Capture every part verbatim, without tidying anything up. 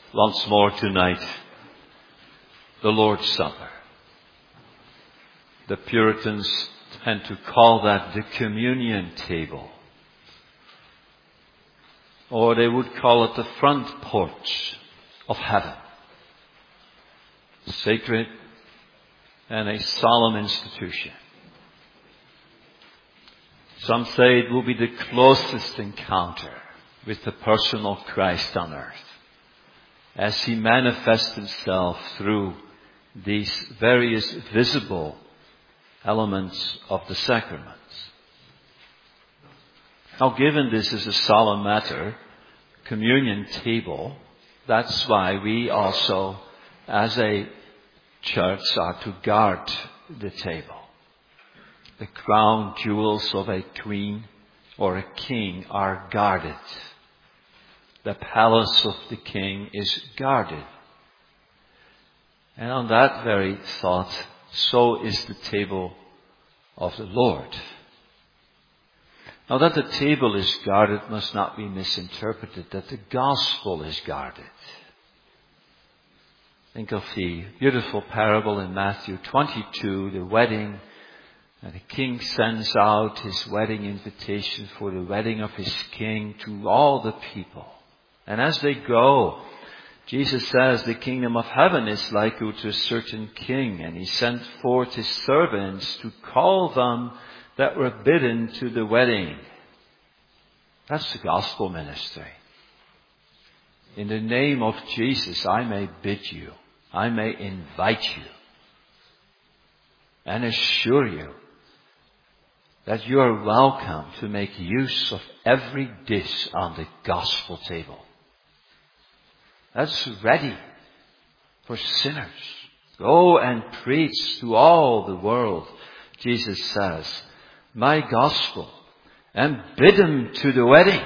once more tonight the Lord's Supper. The Puritans tend to call that the communion table. Or they would call it the front porch of heaven. Sacred and a solemn institution. Some say it will be the closest encounter with the personal Christ on earth, as He manifests Himself through these various visible elements of the sacraments. Now, given this is a solemn matter, communion table, that's why we also, as a church, are to guard the table. The crown jewels of a queen or a king are guarded. The palace of the king is guarded. And on that very thought, so is the table of the Lord. Now that the table is guarded must not be misinterpreted, that the gospel is guarded. Think of the beautiful parable in Matthew twenty-two, the wedding. And the king sends out his wedding invitation for the wedding of his king to all the people. And as they go, Jesus says the kingdom of heaven is like to a certain king. And he sent forth his servants to call them that were bidden to the wedding. That's the gospel ministry. In the name of Jesus, I may bid you. I may invite you. And assure you that you are welcome to make use of every dish on the gospel table. That's ready for sinners. Go and preach to all the world, Jesus says, my gospel, and bid them to the wedding.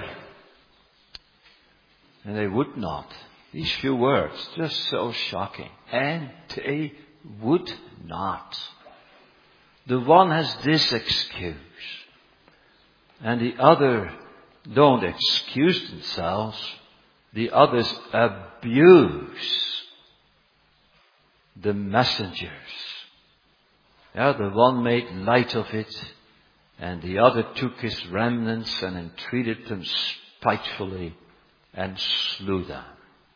And they would not. These few words, just so shocking. And they would not. The one has this excuse, and the other don't excuse themselves. The others abuse the messengers. Yeah, the one made light of it, and the other took his remnants and entreated them spitefully and slew them.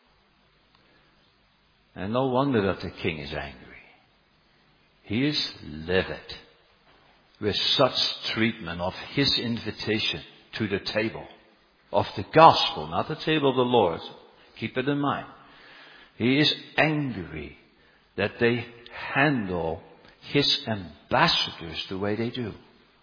And no wonder that the king is angry. He is livid with such treatment of his invitation to the table of the gospel, not the table of the Lord. Keep it in mind. He is angry that they handle his ambassadors the way they do.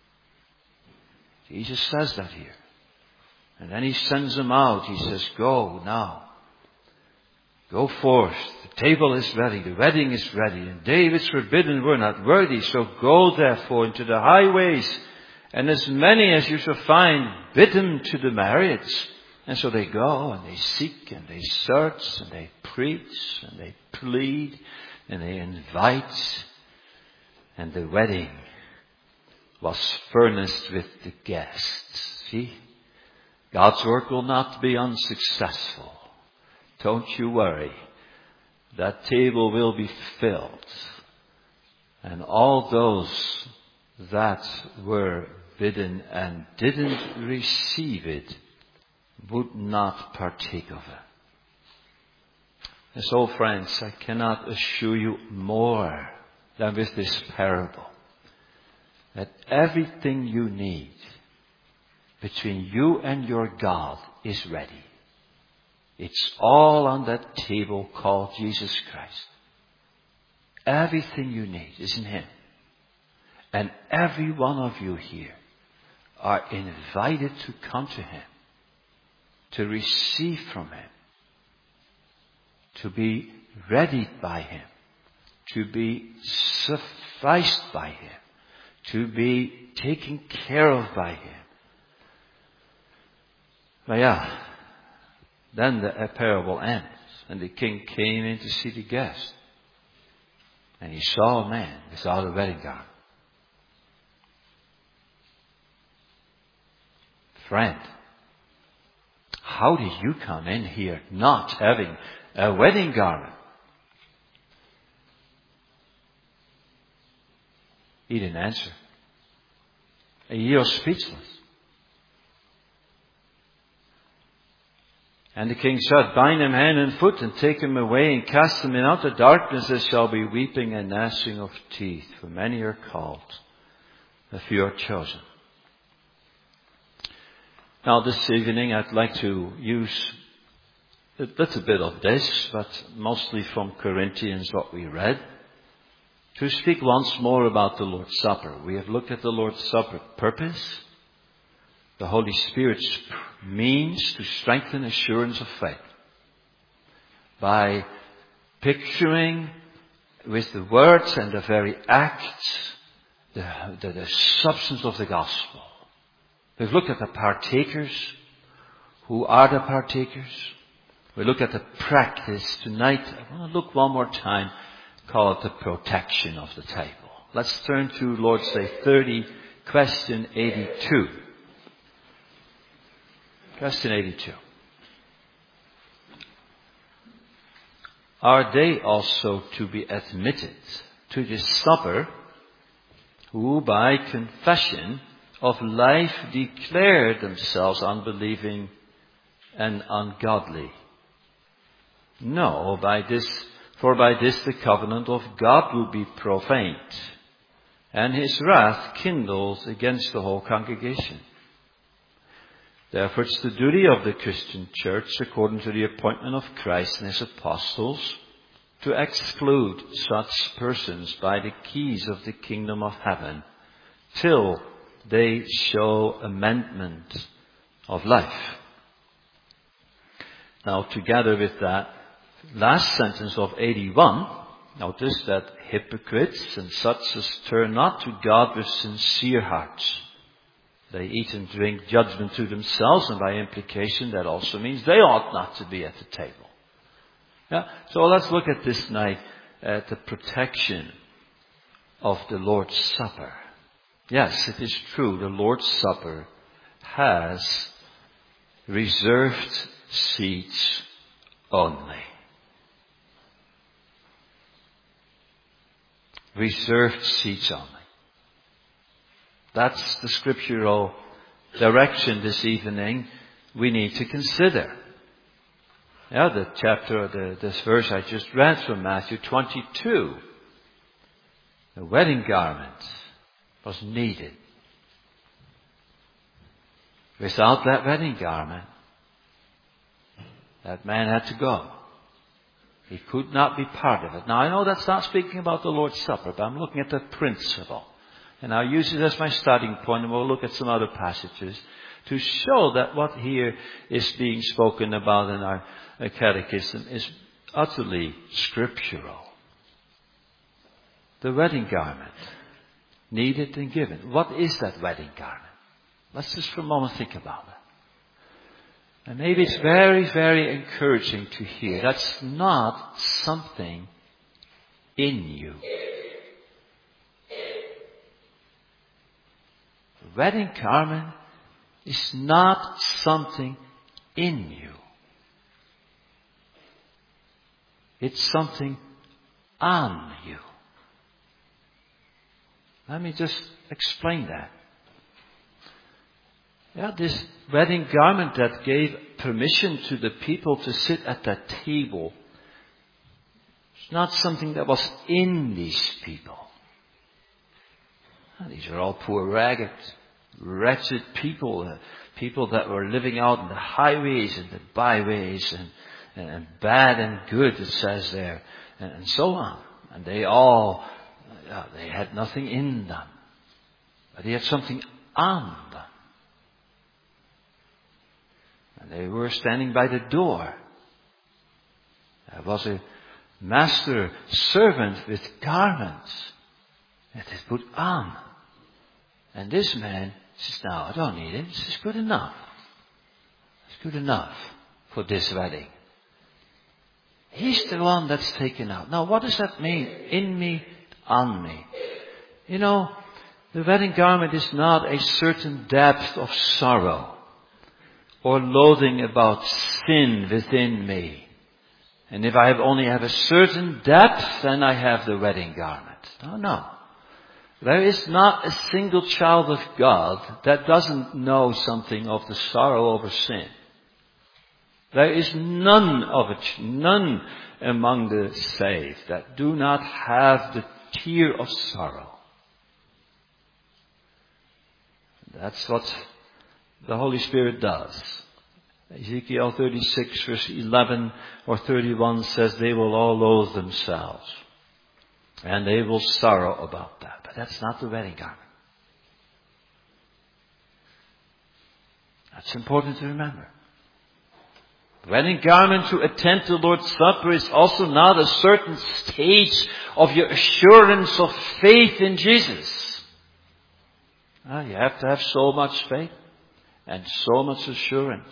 Jesus says that here. And then he sends them out. He says, go now. Go forth. The table is ready. The wedding is ready. And David's forbidden were not worthy. So go therefore into the highways. And as many as you shall find, bid them to the marriage. And so they go and they seek and they search and they preach and they plead and they invite. And the wedding was furnished with the guests. See? God's work will not be unsuccessful. Don't you worry. That table will be filled. And all those that were bidden and didn't receive it would not partake of it. And so, friends, I cannot assure you more than with this parable that everything you need between you and your God is ready. It's all on that table called Jesus Christ. Everything you need is in Him. And every one of you here are invited to come to Him, to receive from Him, to be readied by Him, to be sufficed by Him, to be taken care of by Him. But yeah, then the parable ends, and the king came in to see the guest. And he saw a man without a wedding gown. Friend, how did you come in here not having a wedding garment. He didn't answer. He was speechless. And the king said, bind him hand and foot and take him away and cast him in outer darkness. There shall be weeping and gnashing of teeth. For many are called, a few are chosen. Now this evening I'd like to use a little bit of this, but mostly from Corinthians what we read, to speak once more about the Lord's Supper. We have looked at the Lord's Supper purpose, the Holy Spirit's means to strengthen assurance of faith, by picturing with the words and the very acts the, the, the substance of the gospel. We've looked at the partakers. Who are the partakers? We look at the practice tonight. I want to look one more time, call it the protection of the table. Let's turn to Lord's Day thirty, question eighty-two. Question eighty-two. Are they also to be admitted to this supper who by confession of life declare themselves unbelieving and ungodly? No, by this, for by this the covenant of God will be profaned, and his wrath kindles against the whole congregation. Therefore it's the duty of the Christian church, according to the appointment of Christ and his apostles, to exclude such persons by the keys of the kingdom of heaven, till they show amendment of life. Now, together with that last sentence of eighty-one, notice that hypocrites and such as turn not to God with sincere hearts. They eat and drink judgment to themselves, and by implication that also means they ought not to be at the table. Yeah? So let's look at this night at the protection of the Lord's Supper. Yes, it is true, the Lord's Supper has reserved seats only. Reserved seats only. That's the scriptural direction this evening we need to consider. Yeah, the chapter, the, this verse I just read from Matthew twenty-two. The wedding garment was needed. Without that wedding garment, that man had to go. He could not be part of it. Now I know that's not speaking about the Lord's Supper, but I'm looking at the principle. And I'll use it as my starting point, and we'll look at some other passages to show that what here is being spoken about in our catechism is utterly scriptural. The wedding garment, needed and given. What is that wedding garment? Let's just for a moment think about it. And maybe it's very, very encouraging to hear that's not something in you. The wedding garment is not something in you. It's something on you. Let me just explain that. Yeah, this wedding garment that gave permission to the people to sit at that table, it's not something that was in these people. These are all poor, ragged, wretched people, uh, people that were living out in the highways and the byways, and, and, and bad and good, it says there, and, and so on. And they all, uh, they had nothing in them, but they had something on them. And they were standing by the door. There was a master servant with garments that they put on. And this man says, no, I don't need it. This is good enough. It's good enough for this wedding. He's the one that's taken out. Now, what does that mean? In me, on me. You know, the wedding garment is not a certain depth of sorrow or loathing about sin within me. And if I have only have a certain depth, then I have the wedding garment. No, no. There is not a single child of God that doesn't know something of the sorrow over sin. There is none of it, none among the saved that do not have the tear of sorrow. That's what the Holy Spirit does. Ezekiel thirty-six verse eleven or thirty-one says they will all loathe themselves. And they will sorrow about that. But that's not the wedding garment. That's important to remember. The wedding garment to attend the Lord's Supper is also not a certain stage of your assurance of faith in Jesus. Ah, you have to have so much faith and so much assurance.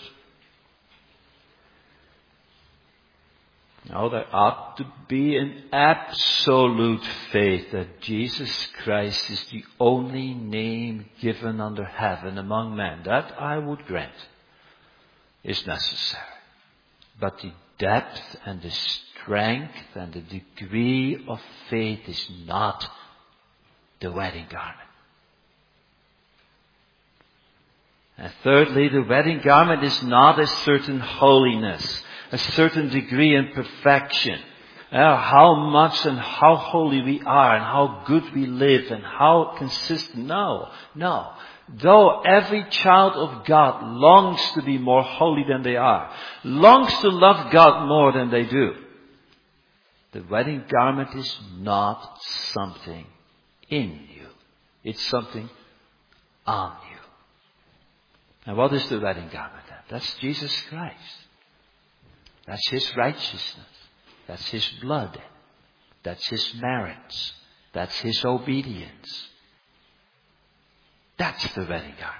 No, there ought to be an absolute faith that Jesus Christ is the only name given under heaven among men. That I would grant is necessary. But the depth and the strength and the degree of faith is not the wedding garment. And thirdly, the wedding garment is not a certain holiness, a certain degree in perfection. Uh, how much and how holy we are and how good we live and how consistent. No, no. Though every child of God longs to be more holy than they are, longs to love God more than they do, the wedding garment is not something in you. It's something on you. And what is the wedding garment then? That's Jesus Christ. That's His righteousness. That's His blood. That's His merits. That's His obedience. That's the wedding garment.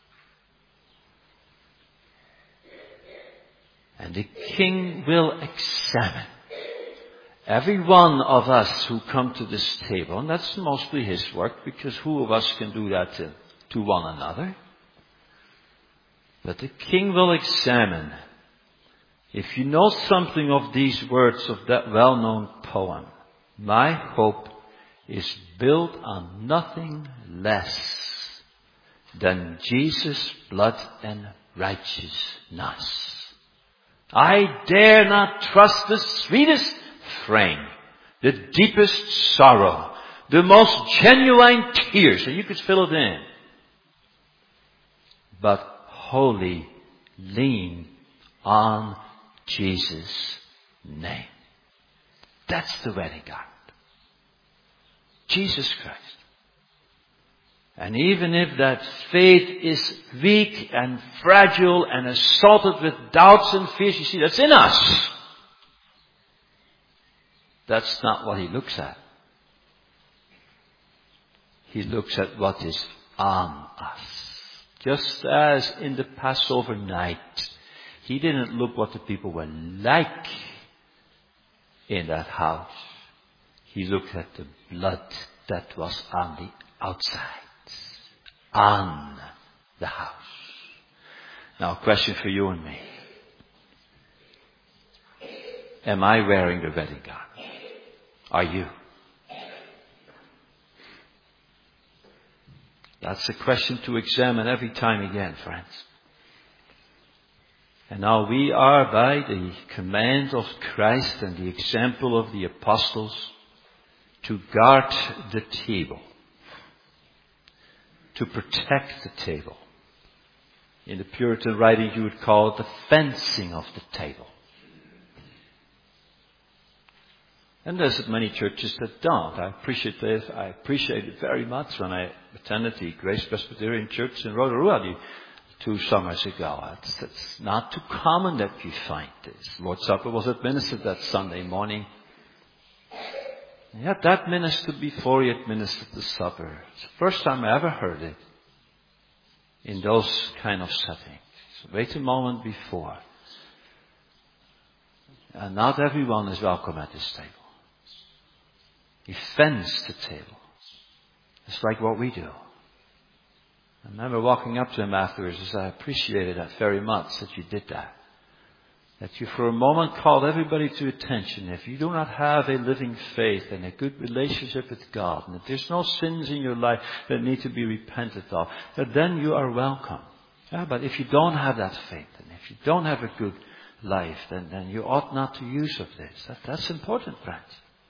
And the King will examine every one of us who come to this table. And that's mostly His work, because who of us can do that to, to one another? But the King will examine. If you know something of these words of that well-known poem, my hope is built on nothing less than Jesus' blood and righteousness. I dare not trust the sweetest frame, the deepest sorrow, the most genuine tears, and you could fill it in, but wholly lean on Jesus' name. That's the wedding garment. Jesus Christ. And even if that faith is weak and fragile and assaulted with doubts and fears, you see, that's in us. That's not what He looks at. He looks at what is on us. Just as in the Passover night, He didn't look what the people were like in that house. He looked at the blood that was on the outside, on the house. Now, a question for you and me. Am I wearing the wedding garment? Are you? That's a question to examine every time again, friends. And now we are, by the command of Christ and the example of the apostles, to guard the table, to protect the table. In the Puritan writing, you would call it the fencing of the table. And there's many churches that don't. I appreciate this. I appreciate it very much when I attended the Grace Presbyterian Church in Rotorua two summers ago. It's, it's not too common that you find this. Lord's Supper was administered that Sunday morning. Yet that minister before he administered the supper. It's the first time I ever heard it in those kind of settings. So wait a moment before. And not everyone is welcome at this table. He fenced the table. It's like what we do. I remember walking up to him afterwards and said, I appreciated that very much that you did that. that you for a moment call everybody to attention. If you do not have a living faith and a good relationship with God, and if there's no sins in your life that need to be repented of, that then you are welcome. Yeah, but if you don't have that faith, and if you don't have a good life, then, then you ought not to use of this. That, that's important, friends.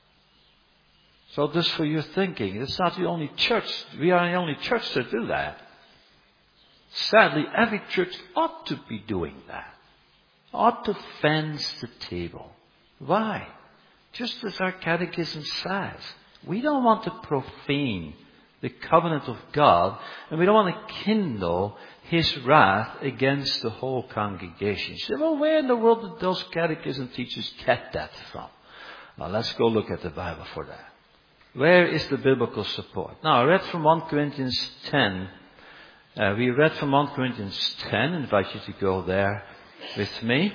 So just for your thinking, it's not the only church. We are the only church to do that. Sadly, every church ought to be doing that. Ought to fence the table. Why? Just as our catechism says, we don't want to profane the covenant of God, and we don't want to kindle His wrath against the whole congregation. You say, well, where in the world did those catechism teachers get that from? Now, let's go look at the Bible for that. Where is the biblical support? Now, I read from First Corinthians ten. Uh, we read from First Corinthians ten. I invite you to go there with me.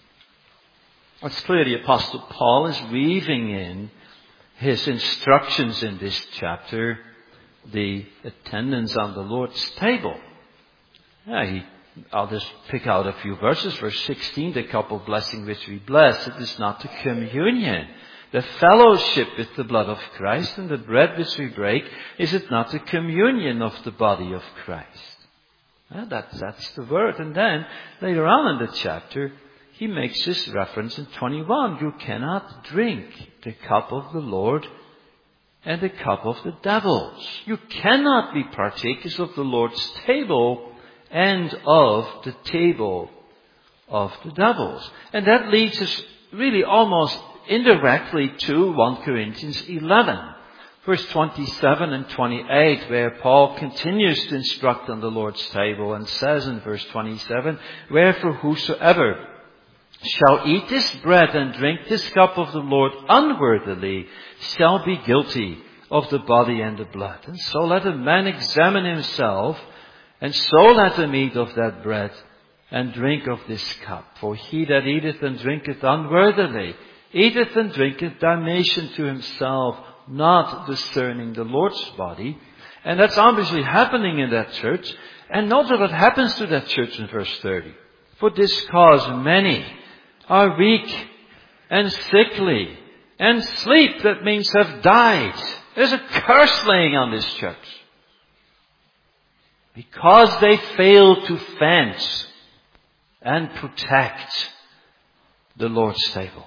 It's clear the Apostle Paul is weaving in his instructions in this chapter, the attendance on the Lord's table. Yeah, he, I'll just pick out a few verses. Verse sixteen, the cup of blessing which we bless, it is not the communion, the fellowship with the blood of Christ, and the bread which we break, is it not the communion of the body of Christ? Well, that, that's the word. And then, later on in the chapter, he makes this reference in twenty-one. You cannot drink the cup of the Lord and the cup of the devils. You cannot be partakers of the Lord's table and of the table of the devils. And that leads us really almost indirectly to First Corinthians eleven. Verse twenty-seven and twenty-eight, where Paul continues to instruct on the Lord's table and says in verse twenty-seven, wherefore whosoever shall eat this bread and drink this cup of the Lord unworthily shall be guilty of the body and the blood. And so let a man examine himself, and so let him eat of that bread and drink of this cup. For he that eateth and drinketh unworthily eateth and drinketh damnation to himself, not discerning the Lord's body. And that's obviously happening in that church. And notice what happens to that church in verse thirty. For this cause many are weak and sickly and sleep, that means have died. There's a curse laying on this church. Because they fail to fence and protect the Lord's table.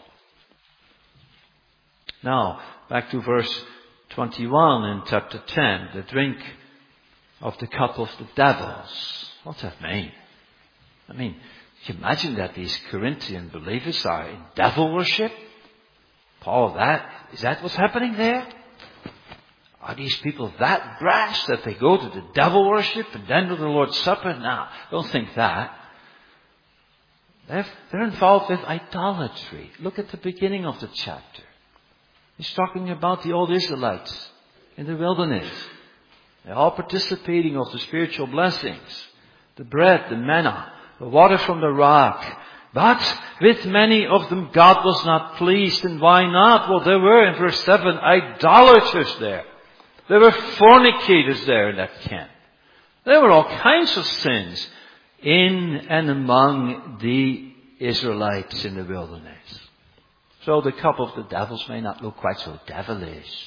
Now, back to verse twenty-one in chapter ten. The drink of the cup of the devils. What's that mean? I mean, can you imagine that these Corinthian believers are in devil worship? Paul, that, is that what's happening there? Are these people that brash that they go to the devil worship and then to the Lord's Supper? No, don't think that. They're, they're involved with idolatry. Look at the beginning of the chapter. He's talking about the old Israelites in the wilderness. They're all participating of the spiritual blessings. The bread, the manna, the water from the rock. But with many of them God was not pleased. And why not? Well, there were in verse seven idolaters there. There were fornicators there in that camp. There were all kinds of sins in and among the Israelites in the wilderness. So the cup of the devils may not look quite so devilish.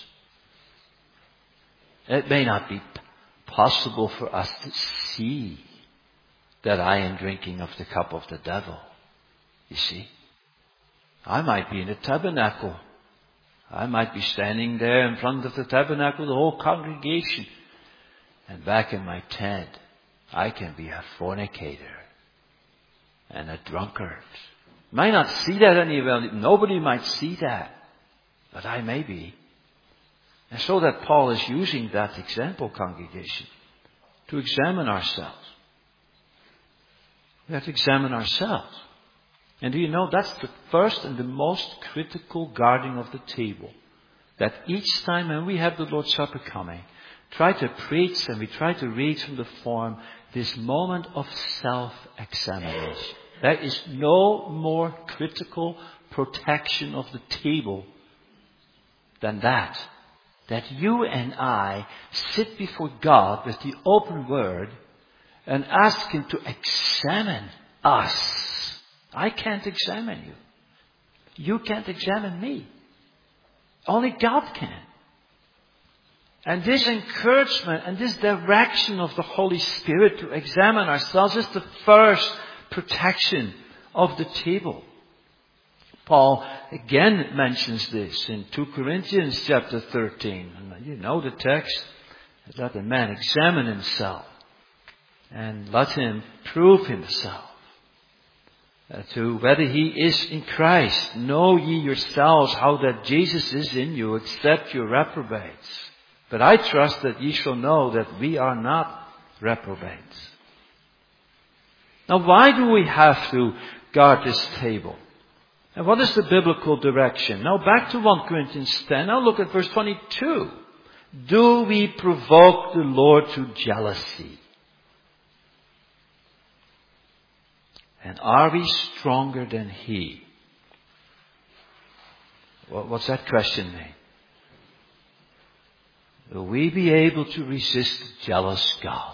It may not be possible for us to see that I am drinking of the cup of the devil. You see, I might be in the tabernacle. I might be standing there in front of the tabernacle, the whole congregation. And back in my tent, I can be a fornicator and a drunkard. Might not see that anywhere. Nobody might see that. But I may be. And so that Paul is using that example, congregation, to examine ourselves. We have to examine ourselves. And do you know, that's the first and the most critical guarding of the table. That each time when we have the Lord's Supper coming, try to preach and we try to read from the form this moment of self-examination. There is no more critical protection of the table than that. That you and I sit before God with the open word and ask Him to examine us. I can't examine you. You can't examine me. Only God can. And this encouragement and this direction of the Holy Spirit to examine ourselves is the first protection of the table. Paul again mentions this in Second Corinthians chapter thirteen. And you know the text. Let a man examine himself and let him prove himself uh, to whether he is in Christ. Know ye yourselves how that Jesus is in you, except you reprobates. But I trust that ye shall know that we are not reprobates. Now, why do we have to guard this table? And what is the biblical direction? Now, back to First Corinthians ten. Now look at verse twenty-two. Do we provoke the Lord to jealousy? And are we stronger than He? What's that question mean? Will we be able to resist the jealous God?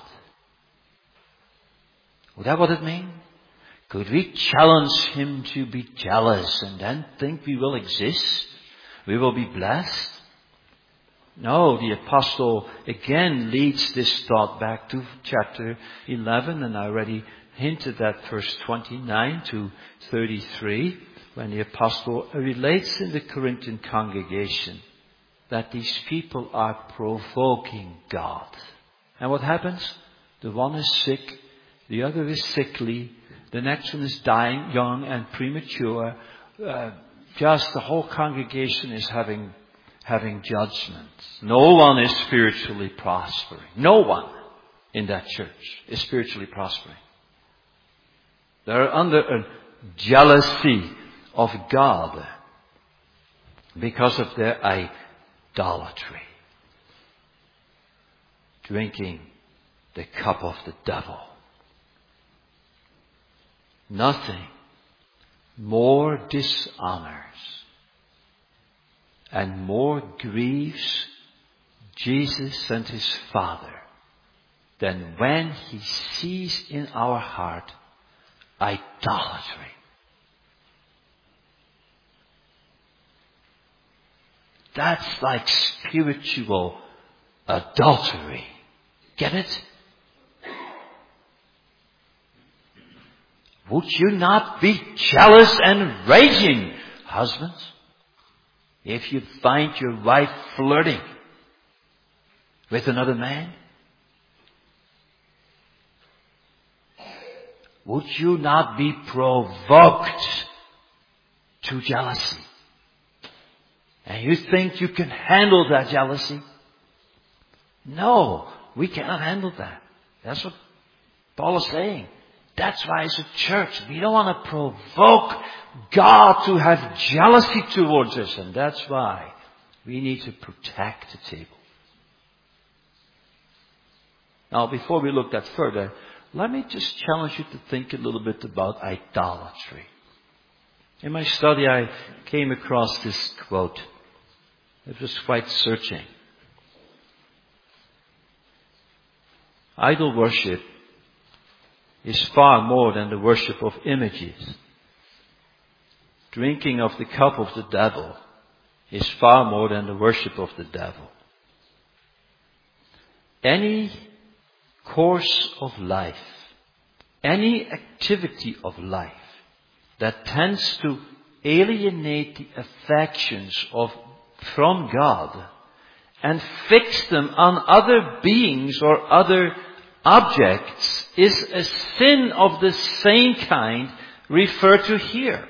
Is that what it means? Could we challenge Him to be jealous and then think we will exist? We will be blessed? No, the apostle again leads this thought back to chapter eleven, and I already hinted at verse twenty-nine to thirty-three, when the apostle relates in the Corinthian congregation that these people are provoking God. And what happens? The one is sick, the other is sickly, the next one is dying young and premature. Uh, just the whole congregation is having having judgment. No one is spiritually prospering. No one in that church is spiritually prospering. They're under a jealousy of God because of their idolatry. Drinking the cup of the devil. Nothing more dishonors and more grieves Jesus and His Father than when He sees in our heart idolatry. That's like spiritual adultery. Get it? Would you not be jealous and raging, husbands, if you find your wife flirting with another man? Would you not be provoked to jealousy? And you think you can handle that jealousy? No, we cannot handle that. That's what Paul is saying. That's why as a church, we don't want to provoke God to have jealousy towards us. And that's why we need to protect the table. Now, before we look that further, let me just challenge you to think a little bit about idolatry. In my study, I came across this quote. It was quite searching. Idol worship is far more than the worship of images. Drinking of the cup of the devil is far more than the worship of the devil. Any course of life, any activity of life that tends to alienate the affections of from God and fix them on other beings or other objects is a sin of the same kind referred to here.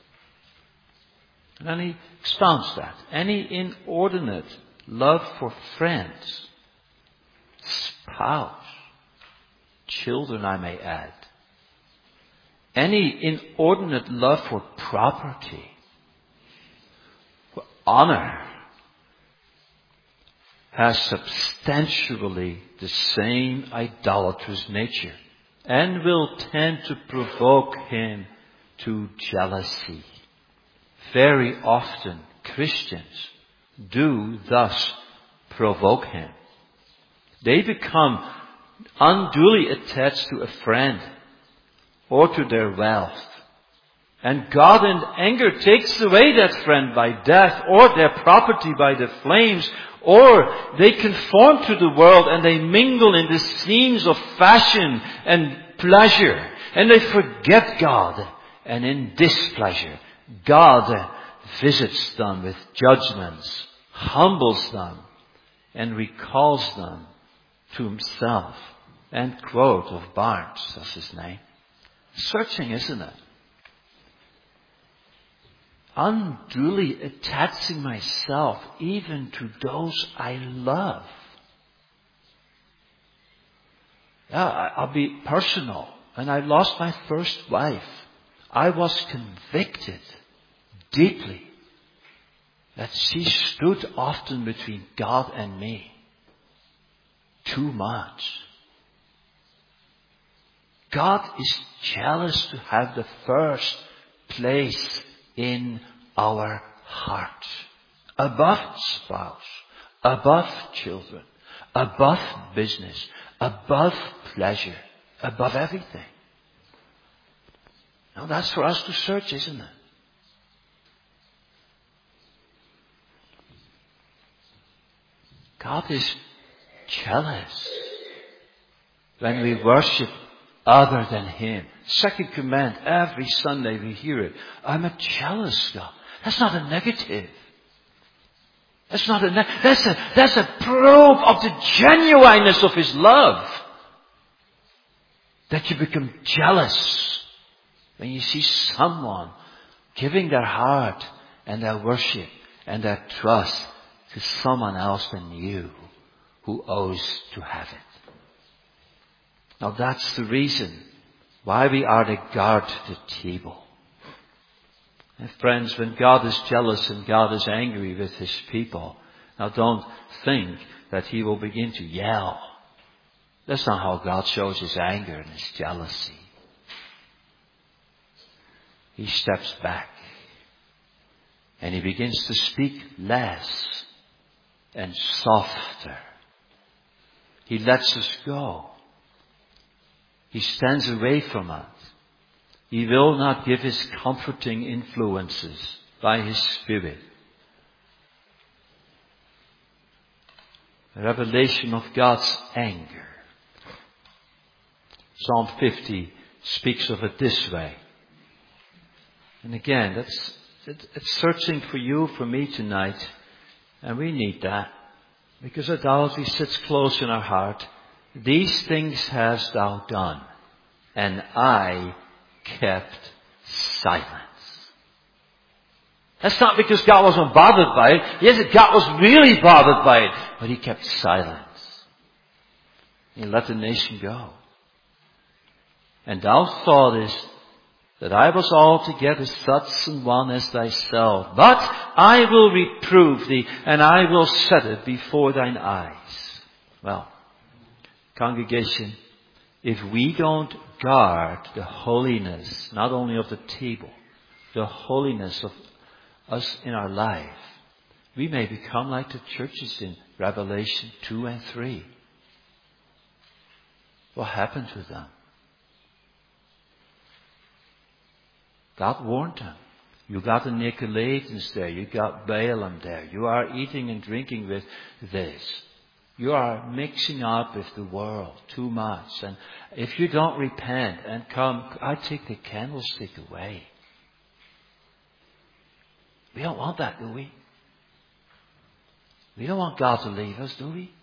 And then he expounds that. Any inordinate love for friends, spouse, children, I may add. Any inordinate love for property, for honor, has substantially the same idolatrous nature and will tend to provoke him to jealousy. Very often Christians do thus provoke him. They become unduly attached to a friend or to their wealth And God in anger takes away that friend by death, or their property by the flames, or they conform to the world and they mingle in the scenes of fashion and pleasure. And they forget God. And in displeasure, God visits them with judgments, humbles them, and recalls them to himself. End quote of Barnes, that's his name. Searching, isn't it? Unduly attaching myself even to those I love. Yeah, I'll be personal. When I lost my first wife, I was convicted deeply that she stood often between God and me. Too much. God is jealous to have the first place in our heart. Above spouse, above children, above business, above pleasure, above everything. Now that's for us to search, isn't it? God is jealous when we worship other than Him. Second command, every Sunday we hear it. I'm a jealous God. That's not a negative. That's not a, ne- that's a, that's a proof of the genuineness of His love. That you become jealous when you see someone giving their heart and their worship and their trust to someone else than you who owes to have it. Now that's the reason why we are to guard the table. And friends, when God is jealous and God is angry with His people, now don't think that He will begin to yell. That's not how God shows His anger and His jealousy. He steps back and He begins to speak less and softer. He lets us go. He stands away from us. He will not give His comforting influences by His Spirit. A revelation of God's anger. Psalm fifty speaks of it this way. And again, that's it's searching for you, for me tonight. And we need that. Because idolatry sits close in our heart. These things hast thou done, and I kept silence. That's not because God wasn't bothered by it. Yes, God was really bothered by it. But He kept silence. He let the nation go. And thou thoughtest that I was altogether such an one as thyself. But I will reprove thee, and I will set it before thine eyes. Well, congregation, if we don't guard the holiness, not only of the table, the holiness of us in our life, we may become like the churches in Revelation two and three. What happened to them? God warned them. You got the Nicolaitans there. You got Balaam there. You are eating and drinking with this. You are mixing up with the world too much. And if you don't repent and come, I take the candlestick away. We don't want that, do we? We don't want God to leave us, do we?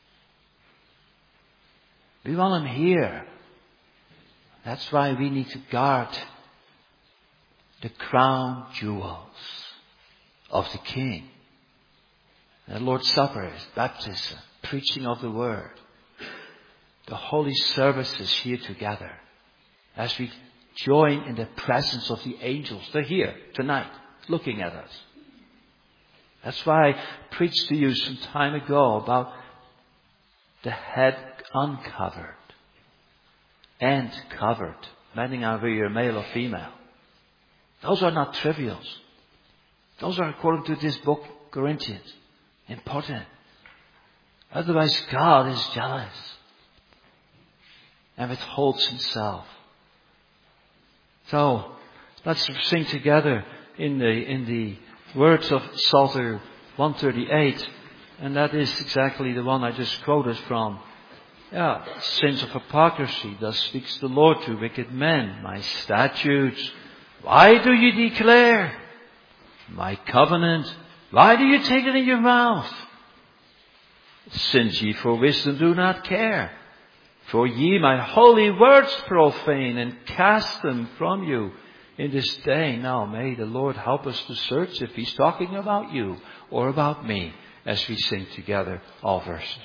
We want Him here. That's why we need to guard the crown jewels of the King. The Lord's Supper is baptism, preaching of the Word. The holy services here together as we join in the presence of the angels. They're here tonight, looking at us. That's why I preached to you some time ago about the head uncovered and covered, depending on whether you're male or female. Those are not trivials. Those are, according to this book, Corinthians, important. Otherwise, God is jealous and withholds Himself. So, Let's sing together in the, in the words of Psalter one thirty-eight. And that is exactly the one I just quoted from. Yeah, sins of hypocrisy. Thus speaks the Lord to wicked men. My statutes, why do you declare? My covenant, why do you take it in your mouth? Since ye for wisdom do not care. For ye my holy words profane and cast them from you in this day. Now may the Lord help us to search if He's talking about you or about me as we sing together all verses.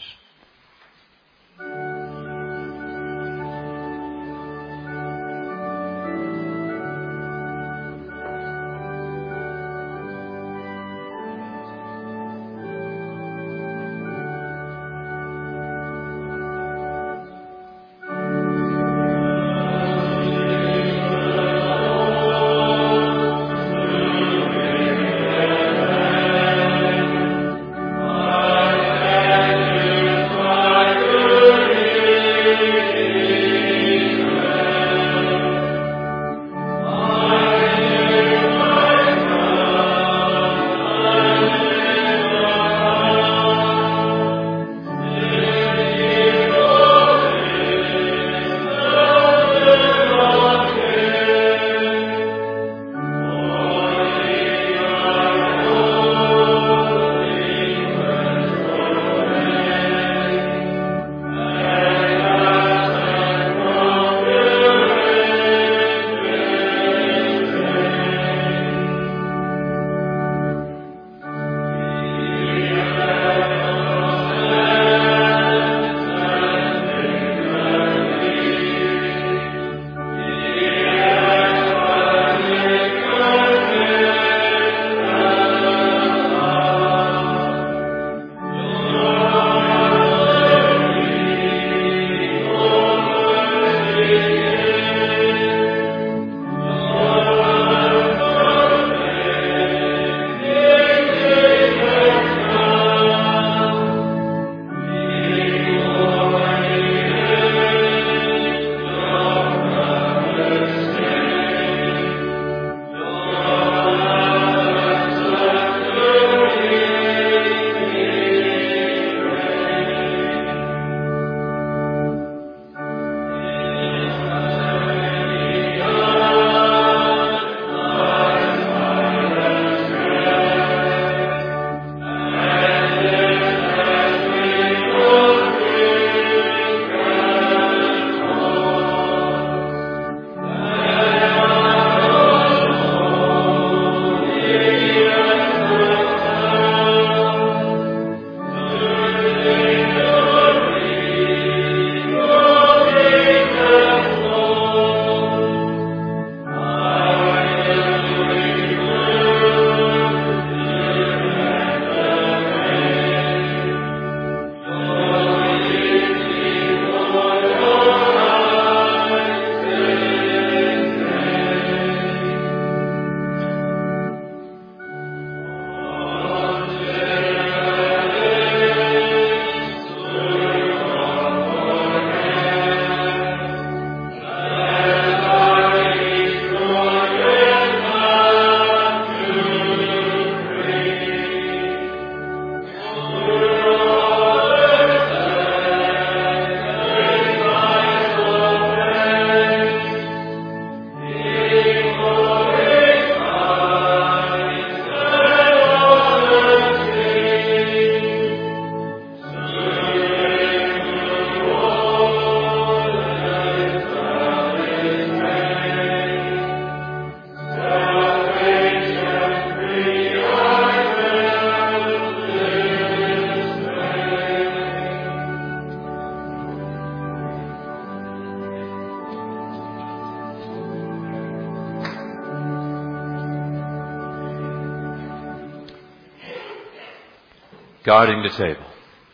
guarding the table.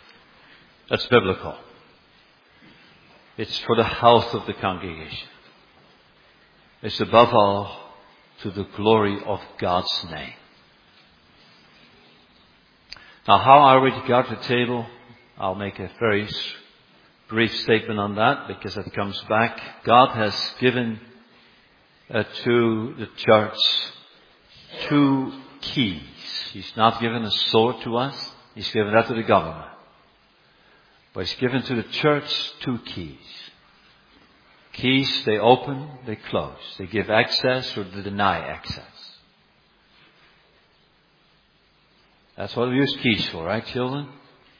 That's biblical. It's for the health of the congregation. It's above all to the glory of God's name. Now, how are we to guard the table? I'll make a very brief statement on that because it comes back. God has given uh, to the church two keys. He's not given a sword to us. He's given that to the government. But He's given to the church two keys. Keys, they open, they close. They give access or they deny access. That's what we use keys for, right, children?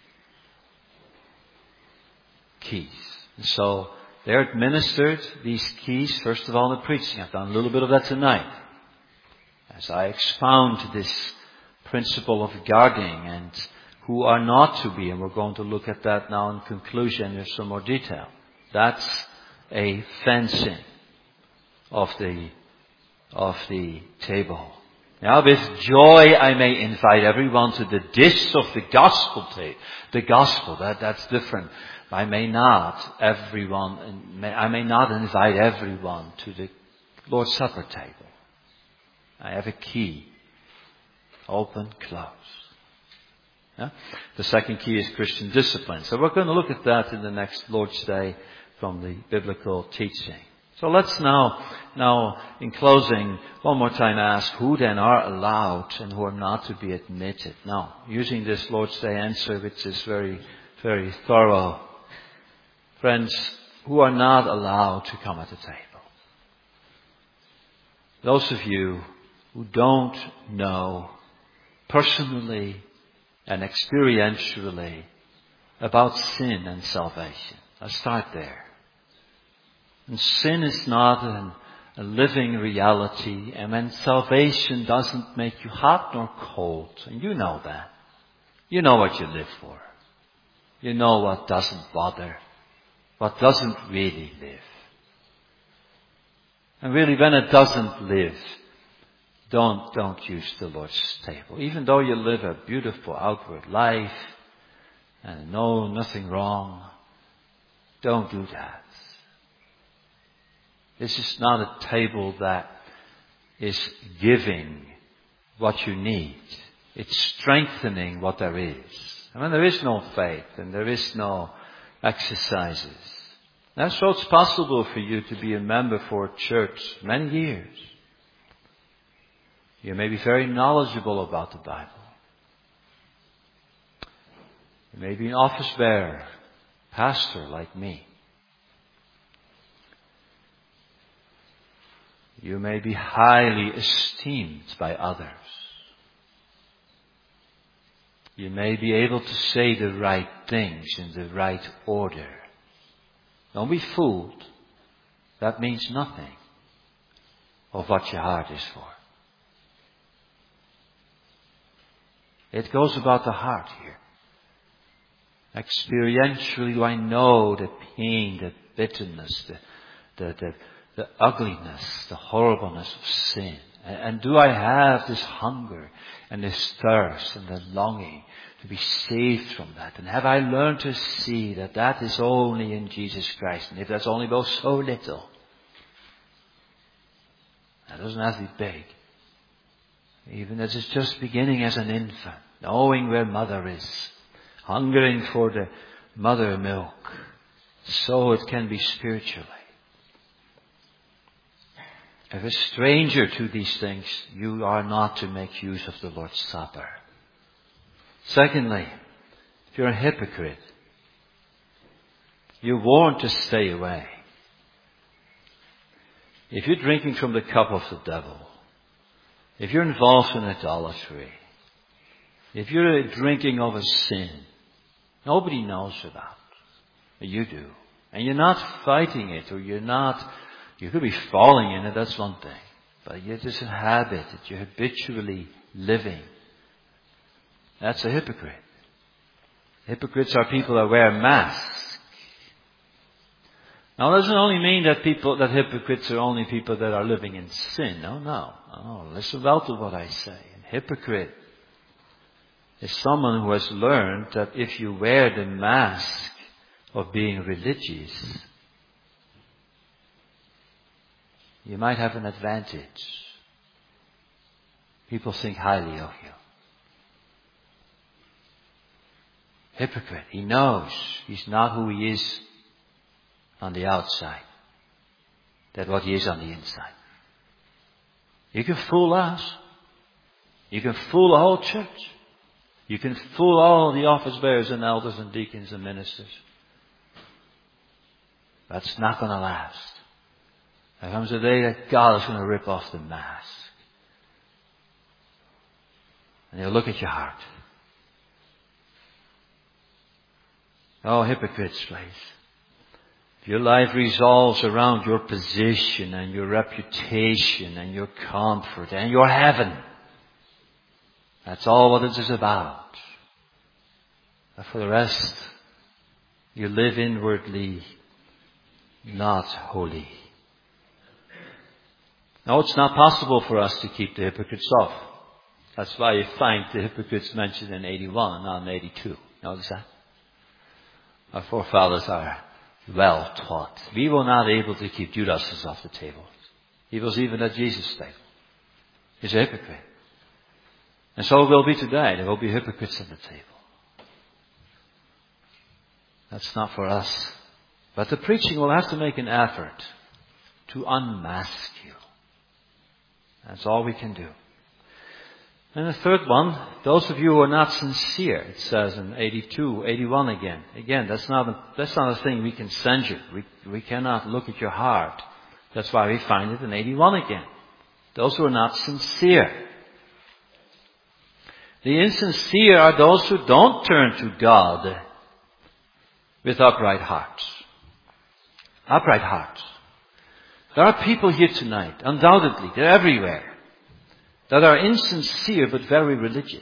Keys. And so they're administered, these keys, first of all in the preaching. I've done a little bit of that tonight. As I expound this principle of guarding and who are not to be, and we're going to look at that now in conclusion. There's some more detail. That's a fencing of the of the table. Now with joy I may invite everyone to the dish of the gospel table. The gospel, that, that's different. I may not everyone, I may not invite everyone to the Lord's Supper table. I have a key. Open, close. Yeah? The second key is Christian discipline. So we're going to look at that in the next Lord's Day from the biblical teaching. So let's now, now in closing, one more time ask who then are allowed and who are not to be admitted. Now, using this Lord's Day answer, which is very, very thorough. Friends, who are not allowed to come at the table? Those of you who don't know personally and experientially about sin and salvation. I'll start there. And sin is not an, a living reality, and when salvation doesn't make you hot nor cold, and you know that. You know what you live for. You know what doesn't bother, what doesn't really live. And really, when it doesn't live, Don't, don't use the Lord's table. Even though you live a beautiful outward life and know nothing wrong, don't do that. This is not a table that is giving what you need. It's strengthening what there is. I mean, there is no faith and there is no exercises. That's so it's possible for you to be a member for a church many years. You may be very knowledgeable about the Bible. You may be an office bearer, pastor like me. You may be highly esteemed by others. You may be able to say the right things in the right order. Don't be fooled. That means nothing of what your heart is for. It goes about the heart here. Experientially, do I know the pain, the bitterness, the, the, the, the ugliness, the horribleness of sin? And, and do I have this hunger and this thirst and the longing to be saved from that? And have I learned to see that that is only in Jesus Christ? And if that's only about so little, that doesn't have to be big. Even as it's just beginning as an infant, knowing where mother is, hungering for the mother milk, so it can be spiritually. If a stranger to these things, you are not to make use of the Lord's Supper. Secondly, if you're a hypocrite, you're warned to stay away. If you're drinking from the cup of the devil, if you're involved in idolatry, if you're drinking of a sin nobody knows about, but you do, and you're not fighting it, or you're not, you could be falling in it, that's one thing, but you're just a habit that you're habitually living, that's a hypocrite. Hypocrites are people that wear masks. Now, it doesn't only mean that people, that hypocrites are only people that are living in sin. No, no. no. Listen well to what I say. A hypocrite is someone who has learned that if you wear the mask of being religious, you might have an advantage. People think highly of you. Hypocrite. He knows he's not who he is on the outside, that what he is on the inside. You can fool us. You can fool the whole church. You can fool all the office bearers and elders and deacons and ministers. That's not going to last. There comes a day that God is going to rip off the mask. And He'll look at your heart. Oh, hypocrites, please. If your life revolves around your position and your reputation and your comfort and your heaven, that's all what it is about. But for the rest, you live inwardly not holy. No, it's not possible for us to keep the hypocrites off. That's why you find the hypocrites mentioned in eighty-one, not in eighty-two. Notice that? Our forefathers are well taught. We were not able to keep Judas off the table. He was even at Jesus' table. He's a hypocrite. And so it will be today. There will be hypocrites at the table. That's not for us. But the preaching will have to make an effort to unmask you. That's all we can do. And the third one, those of you who are not sincere, it says in eighty-two, eighty-one again. Again, that's not a, that's not a thing we can send you. We, we cannot look at your heart. That's why we find it in eighty-one again. Those who are not sincere. The insincere are those who don't turn to God with upright hearts. Upright hearts. There are people here tonight, undoubtedly, they're everywhere, that are insincere but very religious.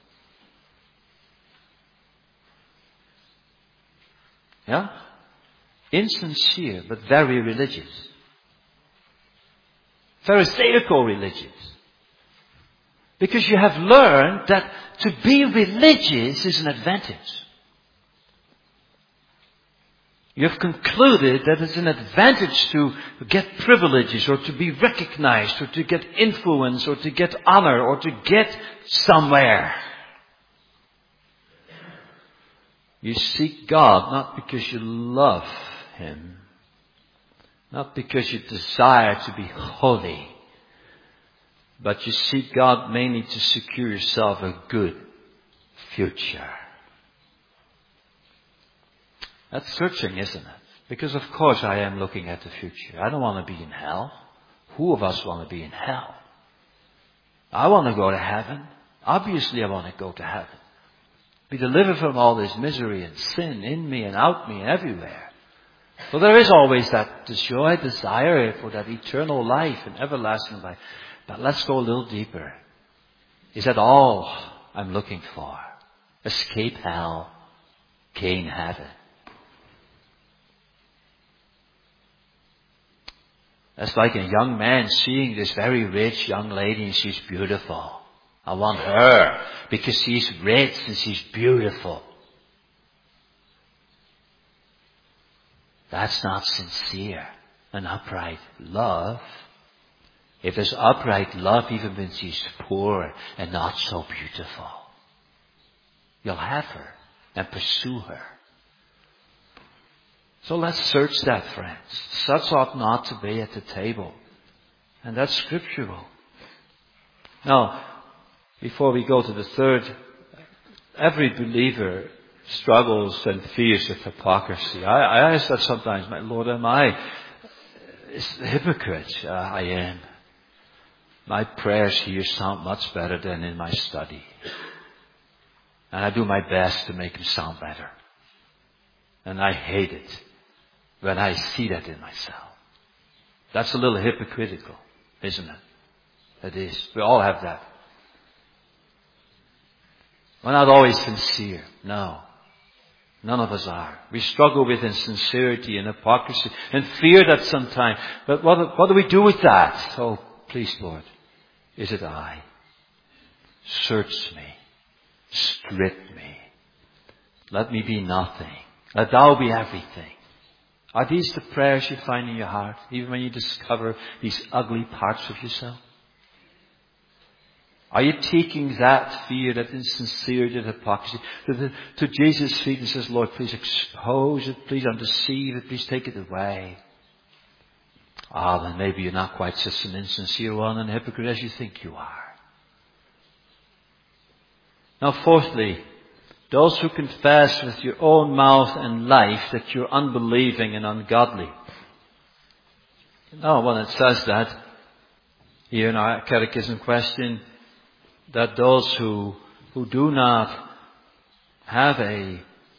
Yeah? Insincere but very religious. Pharisaical religious. Because you have learned that to be religious is an advantage. You have concluded that it's an advantage to get privileges or to be recognized or to get influence or to get honor or to get somewhere. You seek God not because you love Him, not because you desire to be holy, but you seek God mainly to secure yourself a good future. That's searching, isn't it? Because of course I am looking at the future. I don't want to be in hell. Who of us want to be in hell? I want to go to heaven. Obviously I want to go to heaven. Be delivered from all this misery and sin in me and out me and everywhere. So there is always that joy, desire for that eternal life and everlasting life. But let's go a little deeper. Is that all I'm looking for? Escape hell, gain heaven. That's like a young man seeing this very rich young lady and she's beautiful. I want her because she's rich and she's beautiful. That's not sincere and upright love. If there's upright love even when she's poor and not so beautiful, you'll have her and pursue her. So let's search that, friends. Such ought not to be at the table. And that's scriptural. Now, before we go to the third, every believer struggles and fears with hypocrisy. I, I ask that sometimes, my Lord, am I a hypocrite? Uh, I am. My prayers here sound much better than in my study. And I do my best to make them sound better. And I hate it when I see that in myself. That's a little hypocritical, isn't it? It is. We all have that. We're not always sincere. No. None of us are. We struggle with insincerity and hypocrisy and fear that sometimes. But what, what do we do with that? Oh, please, Lord, is it I? Search me. Strip me. Let me be nothing. Let thou be everything. Are these the prayers you find in your heart, even when you discover these ugly parts of yourself? Are you taking that fear, that insincerity, that hypocrisy to, the, to Jesus' feet and says, Lord, please expose it, please undeceive it, please take it away? Ah, then maybe you're not quite such an insincere one and hypocrite as you think you are. Now fourthly, those who confess with your own mouth and life that you're unbelieving and ungodly. Now when it says that, here in our catechism question, that those who, who do not have a,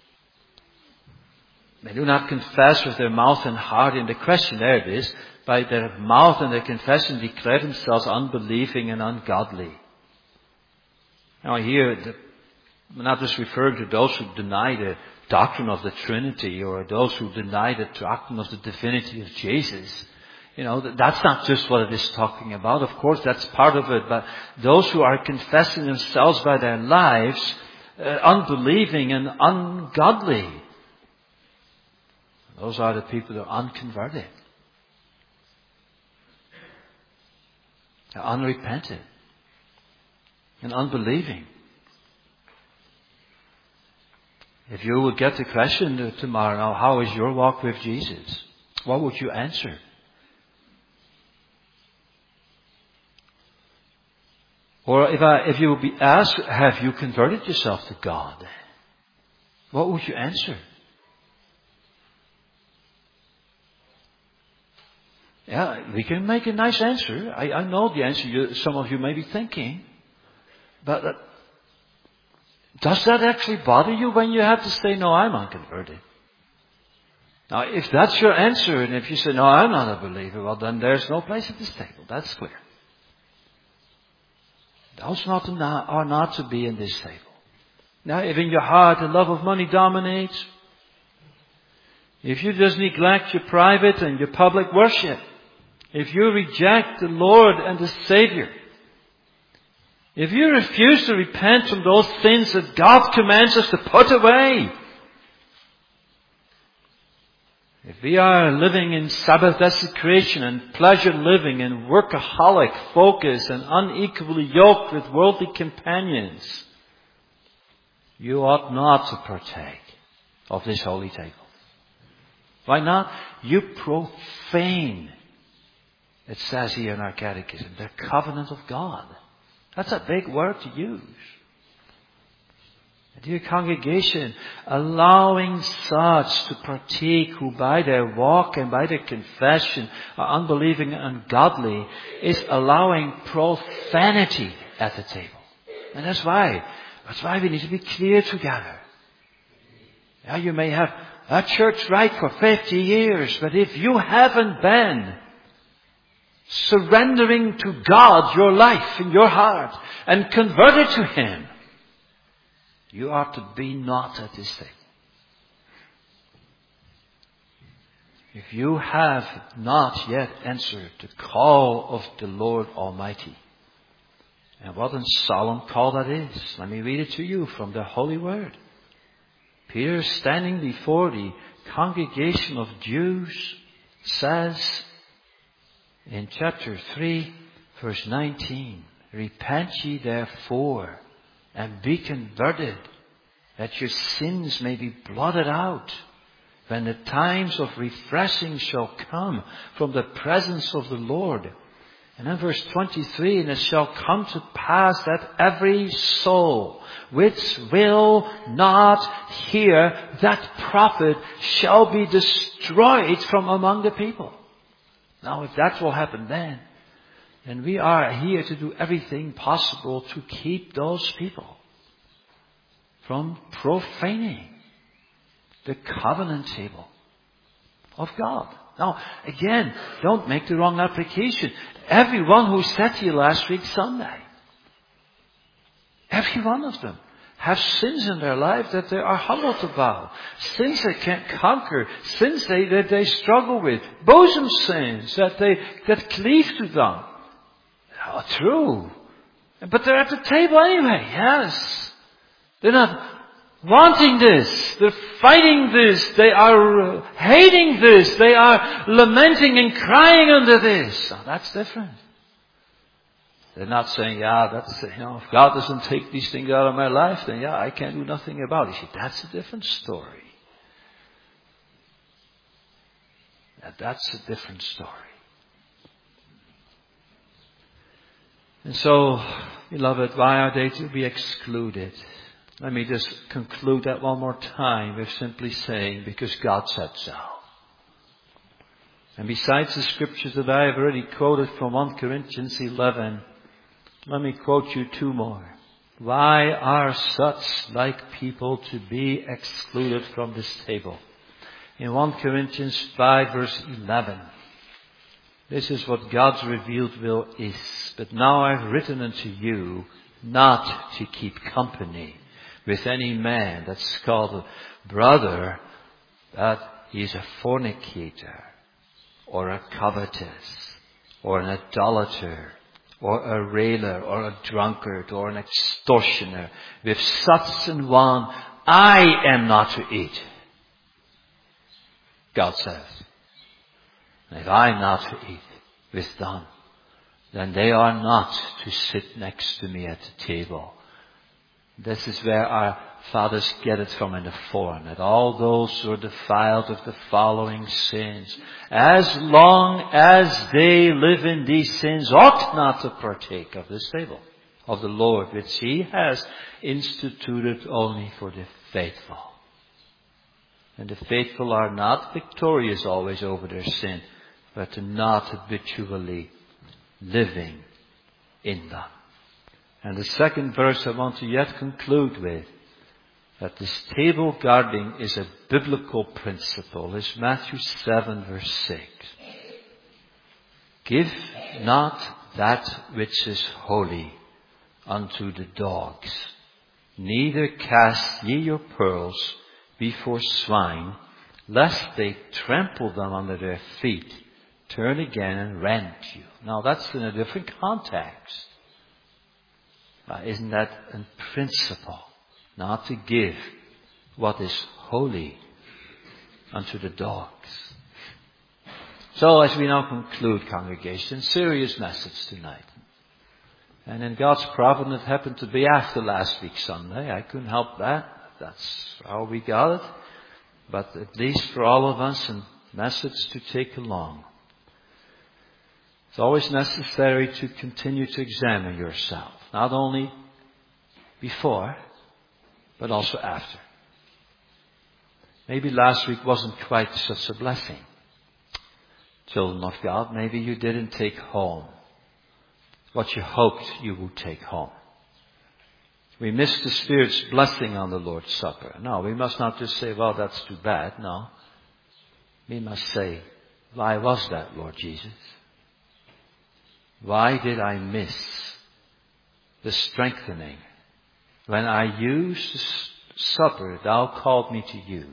they do not confess with their mouth and heart in the question, there it is, by their mouth and their confession declare themselves unbelieving and ungodly. Now here, the, we're not just referring to those who deny the doctrine of the Trinity or those who deny the doctrine of the divinity of Jesus. You know, that's not just what it is talking about. Of course, that's part of it. But those who are confessing themselves by their lives, uh, unbelieving and ungodly, those are the people that are unconverted. They're unrepentant and unbelieving. If you would get the question tomorrow, now, how is your walk with Jesus? What would you answer? Or if I, if you would be asked, have you converted yourself to God? What would you answer? Yeah, we can make a nice answer. I, I know the answer you, some of you may be thinking. But uh, does that actually bother you when you have to say, no, I'm unconverted? Now, if that's your answer, and if you say, no, I'm not a believer, well, then there's no place at this table. That's clear. Those not to not, are not to be in this table. Now, if in your heart the love of money dominates, if you just neglect your private and your public worship, if you reject the Lord and the Savior, if you refuse to repent from those sins that God commands us to put away, if we are living in Sabbath desecration and pleasure living and workaholic focus and unequally yoked with worldly companions, you ought not to partake of this holy table. Why not? You profane, it says here in our catechism, the covenant of God. That's a big word to use. Dear congregation, allowing such to partake who by their walk and by their confession are unbelieving and ungodly is allowing profanity at the table. And that's why, that's why we need to be clear together. Yeah, you may have a church right for fifty years, but if you haven't been surrendering to God your life and your heart and converted to Him, you ought to be not at this table. If you have not yet answered the call of the Lord Almighty, and what a solemn call that is. Let me read it to you from the Holy Word. Peter, standing before the congregation of Jews, says in chapter three, verse nineteen, repent ye therefore, and be converted, that your sins may be blotted out, when the times of refreshing shall come from the presence of the Lord. And then verse twenty-three, and it shall come to pass that every soul which will not hear that prophet shall be destroyed from among the people. Now, if that will happen then, then we are here to do everything possible to keep those people from profaning the covenant table of God. Now, again, don't make the wrong application. Everyone who sat here last week Sunday, every one of them have sins in their life that they are humbled about. Sins they can't conquer. Sins they, that they struggle with. Bosom sins that they, that cleave to them. Oh, true. But they're at the table anyway, yes. They're not wanting this. They're fighting this. They are hating this. They are lamenting and crying under this. Now, that's different. They're not saying, yeah, that's, you know, if God doesn't take these things out of my life, then yeah, I can't do nothing about it. You see, that's a different story. Yeah, that's a different story. And so, beloved, why are they to be excluded? Let me just conclude that one more time with simply saying, because God said so. And besides the scriptures that I have already quoted from First Corinthians eleven, let me quote you two more. Why are such like people to be excluded from this table? In First Corinthians five verse eleven. This is what God's revealed will is. But now I've written unto you not to keep company with any man that's called a brother, that he is a fornicator, or a covetous, or an idolater, or a railer, or a drunkard, or an extortioner. With such an one I am not to eat. God says. And if I am not to eat with them, then they are not to sit next to me at the table. This is where our fathers get it from in the form, that all those who are defiled of the following sins, as long as they live in these sins, ought not to partake of this table of the Lord, which He has instituted only for the faithful. And the faithful are not victorious always over their sin, but not habitually living in them. And the second verse I want to yet conclude with, that this table guarding is a biblical principle, is Matthew seven verse six. Give not that which is holy unto the dogs, neither cast ye your pearls before swine, lest they trample them under their feet, turn again and rend you. Now that's in a different context. Uh, isn't that a principle? Not to give what is holy unto the dogs. So as we now conclude, congregation, serious message tonight. And in God's providence, it happened to be after last week's Sunday. I couldn't help that. That's how we got it. But at least for all of us, a message to take along. It's always necessary to continue to examine yourself. Not only before, but also after. Maybe last week wasn't quite such a blessing. Children of God, maybe you didn't take home what you hoped you would take home. We missed the Spirit's blessing on the Lord's Supper. No, we must not just say, well, that's too bad. No. We must say, why was that, Lord Jesus? Why did I miss the strengthening when I used the supper Thou called me to use?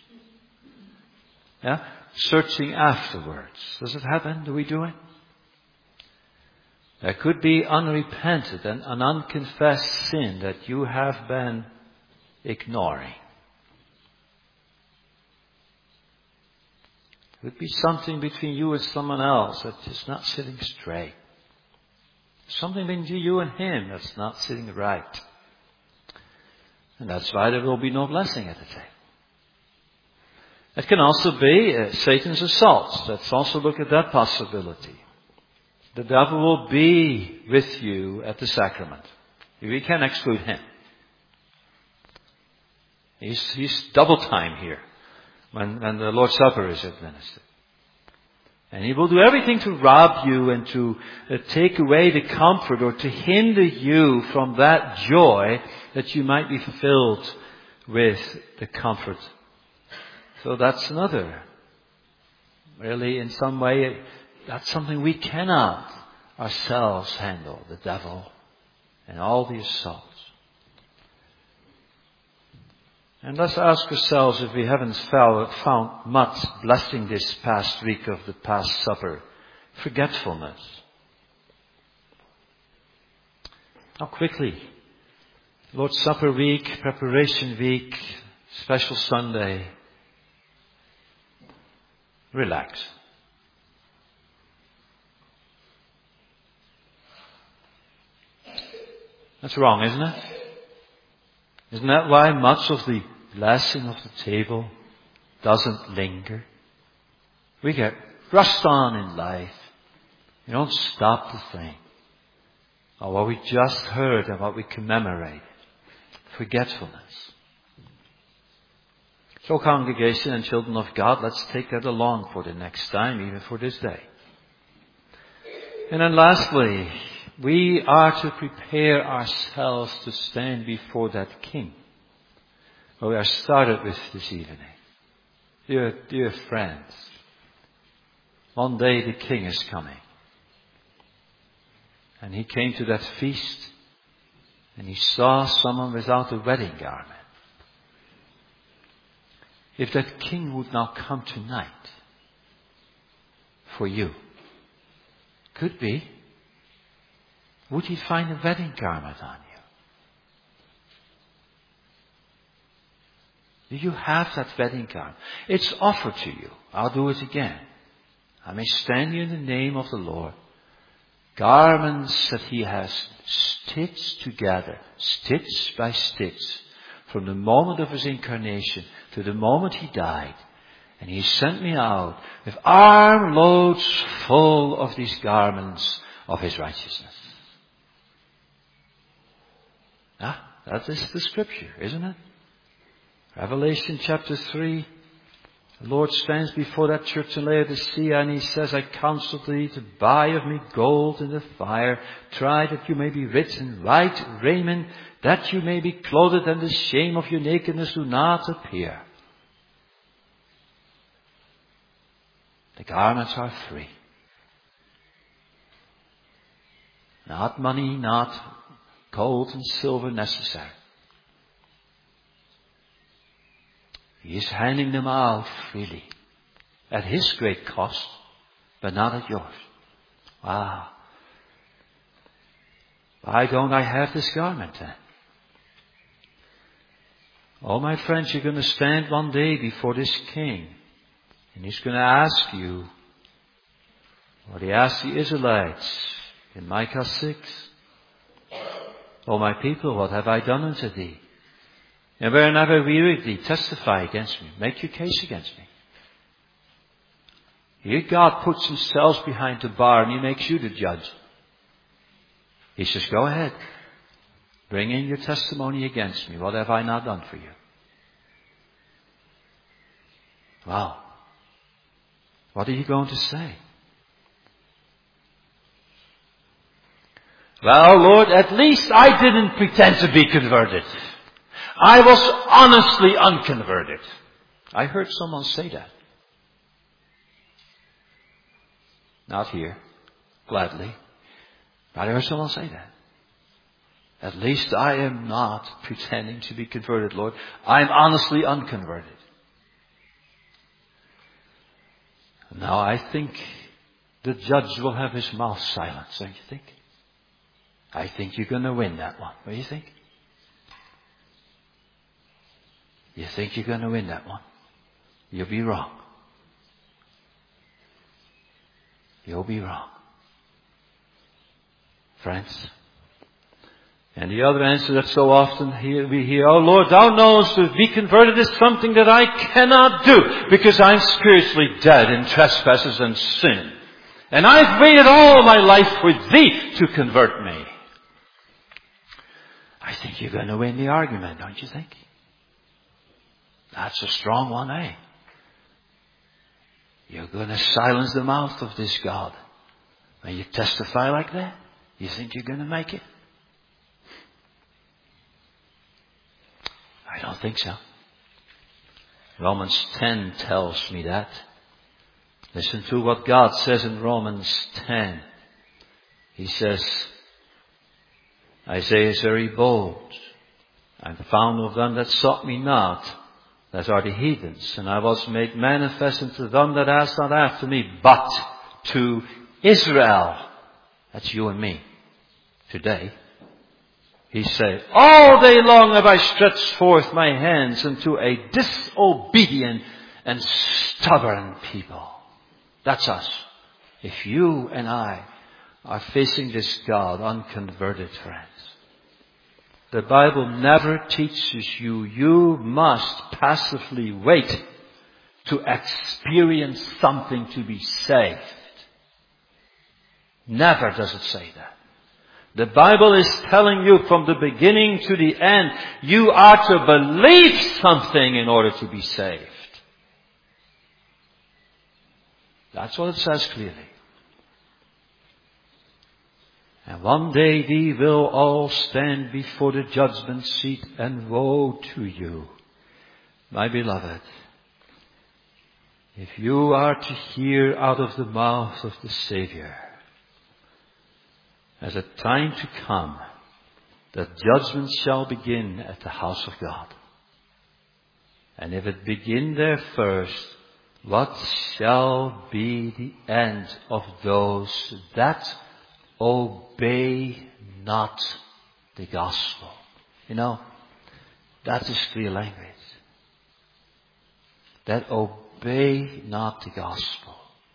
Yeah? Searching afterwards. Does it happen? Do we do it? There could be unrepented and an unconfessed sin that you have been ignoring. It could be something between you and someone else that is not sitting straight. Something between you and him that's not sitting right. And that's why there will be no blessing at the table. It can also be uh, Satan's assaults. Let's also look at that possibility. The devil will be with you at the sacrament. We can't exclude him. He's, he's double time here when, when the Lord's Supper is administered. And he will do everything to rob you and to uh, take away the comfort or to hinder you from that joy that you might be filled with the comfort. So that's another. Really, in some way, that's something we cannot ourselves handle, the devil and all the assaults. And let's ask ourselves if we haven't found much blessing this past week of the past supper. Forgetfulness. How quickly. Lord's Supper week, preparation week, special Sunday. Relax. That's wrong, isn't it? Isn't that why much of the blessing of the table doesn't linger? We get rushed on in life. You don't stop to think. or what we just heard and what we commemorated. Forgetfulness. So congregation and children of God, let's take that along for the next time, even for this day. And then lastly, we are to prepare ourselves to stand before that King. Well, we are started with this evening. Dear, dear friends, one day the King is coming. And he came to that feast and he saw someone without a wedding garment. If that King would now come tonight for you, could be, would he find a wedding garment on you? Do you have that wedding garment? It's offered to you. I'll do it again. I may stand here in the name of the Lord. Garments that he has stitched together, stitch by stitch, from the moment of his incarnation to the moment he died. And he sent me out with armloads full of these garments of his righteousness. Ah, that is the scripture, isn't it? Revelation chapter three. The Lord stands before that church in Laodicea and he says, I counsel thee to buy of me gold in the fire. Try that you may be rich in white raiment, that you may be clothed and the shame of your nakedness do not appear. The garments are free. Not money, not gold and silver necessary. He is handing them out freely. At his great cost, but not at yours. Wow. Why don't I have this garment then? Oh, my friends, you're going to stand one day before this King. And he's going to ask you what he asked the Israelites in Micah six. O my people, what have I done unto thee? And wherever I wearied thee, testify against me. Make your case against me. Here God puts himself behind the bar and he makes you the judge. He says, go ahead. Bring in your testimony against me. What have I not done for you? Wow. What are you going to say? Well, Lord, at least I didn't pretend to be converted. I was honestly unconverted. I heard someone say that. Not here, gladly. But I heard someone say that. At least I am not pretending to be converted, Lord. I'm honestly unconverted. Now I think the judge will have his mouth silenced, don't you think? I think you're going to win that one. What do you think? You think you're going to win that one? You'll be wrong. You'll be wrong. Friends. And the other answer that so often hear, we hear, oh Lord, thou knowest to be converted is something that I cannot do because I'm spiritually dead in trespasses and sin. And I've waited all my life for thee to convert me. I think you're going to win the argument, don't you think? That's a strong one, eh? You're going to silence the mouth of this God. When you testify like that, you think you're going to make it? I don't think so. Romans ten tells me that. Listen to what God says in Romans ten. He says, Isaiah is very bold. I'm found of them that sought me not, that are the heathens, and I was made manifest unto them that asked not after me, but to Israel. That's you and me. Today. He said, all day long have I stretched forth my hands unto a disobedient and stubborn people. That's us. If you and I are facing this God, unconverted friends, the Bible never teaches you you must passively wait to experience something to be saved. Never does it say that. The Bible is telling you from the beginning to the end, you are to believe something in order to be saved. That's what it says clearly. And one day we will all stand before the judgment seat, and woe to you, my beloved, if you are to hear out of the mouth of the Savior, as a time to come, that judgment shall begin at the house of God. And if it begin there first, what shall be the end of those that obey not the gospel? You know, that is clear language. That obey not the gospel.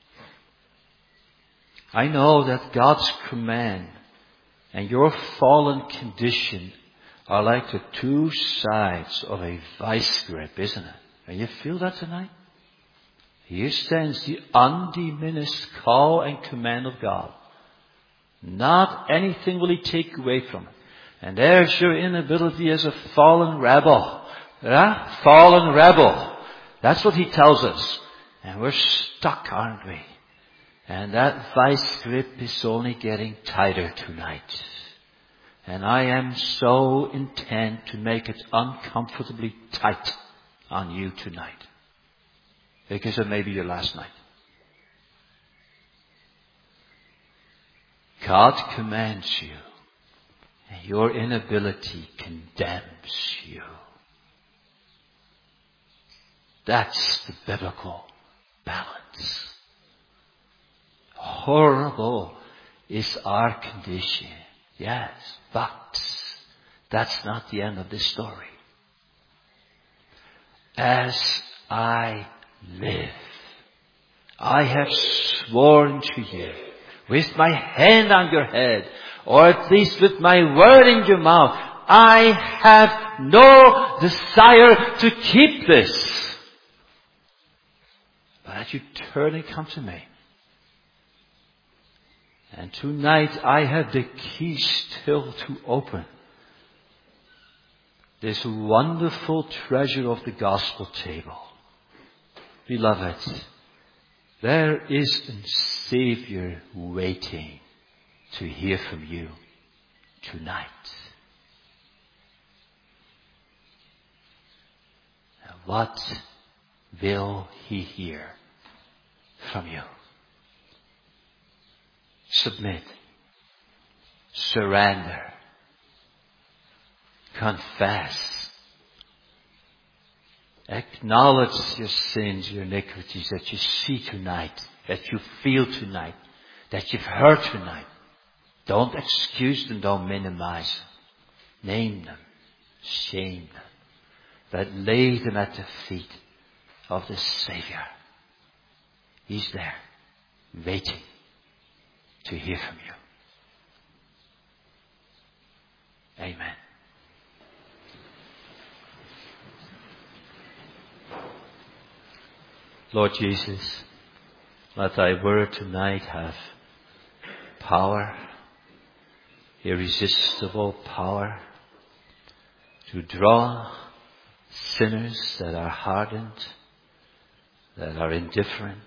I know that God's command and your fallen condition are like the two sides of a vice grip, isn't it? And you feel that tonight? Here stands the undiminished call and command of God. Not anything will He take away from it. And there's your inability as a fallen rebel. Yeah? Fallen rebel. That's what He tells us. And we're stuck, aren't we? And that vice grip is only getting tighter tonight. And I am so intent to make it uncomfortably tight on you tonight. Because it may be your last night. God commands you. And your inability condemns you. That's the biblical balance. Horrible is our condition. Yes, but that's not the end of this story. As I live, I have sworn to you with my hand on your head, or at least with my word in your mouth, I have no desire to keep this. But that you turn and come to me. And tonight I have the key still to open this wonderful treasure of the gospel table. Beloved, there is a Savior waiting to hear from you tonight. And what will He hear from you? Submit. Surrender. Confess. Acknowledge your sins, your iniquities that you see tonight, that you feel tonight, that you've heard tonight. Don't excuse them, don't minimize them. Name them. Shame them. But lay them at the feet of the Savior. He's there, waiting to hear from you. Amen. Lord Jesus, let Thy word tonight have power, irresistible power, to draw sinners that are hardened, that are indifferent,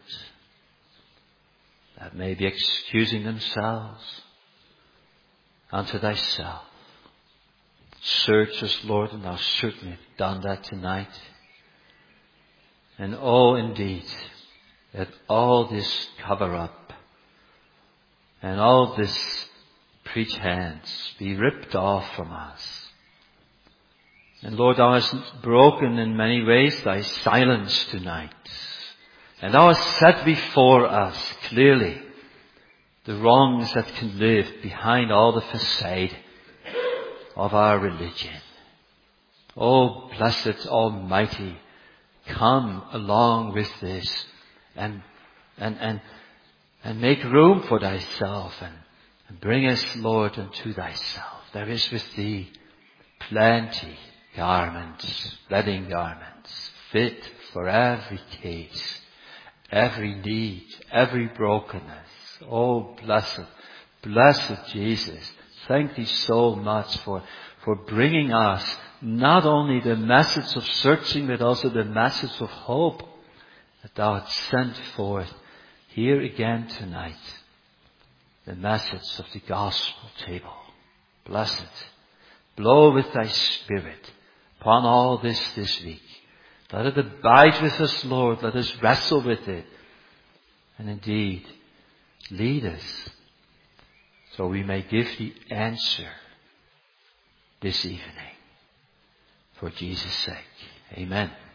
that may be excusing themselves unto Thyself. Search us, Lord, and Thou certainly have done that tonight. And oh, indeed, that all this cover up and all this pretense be ripped off from us. And Lord, Thou hast broken in many ways Thy silence tonight. And Thou hast set before us clearly the wrongs that can live behind all the facade of our religion. Oh, blessed Almighty, come along with this and and and and make room for Thyself and, and bring us, Lord, unto Thyself. There is with Thee plenty garments, wedding garments, fit for every case, every need, every brokenness. Oh, blessed, blessed Jesus, thank Thee so much for, for bringing us not only the message of searching, but also the message of hope that Thou hast sent forth here again tonight. The message of the gospel table. Bless it. Blow with Thy Spirit upon all this this week. Let it abide with us, Lord. Let us wrestle with it. And indeed, lead us so we may give the answer this evening. For Jesus' sake. Amen.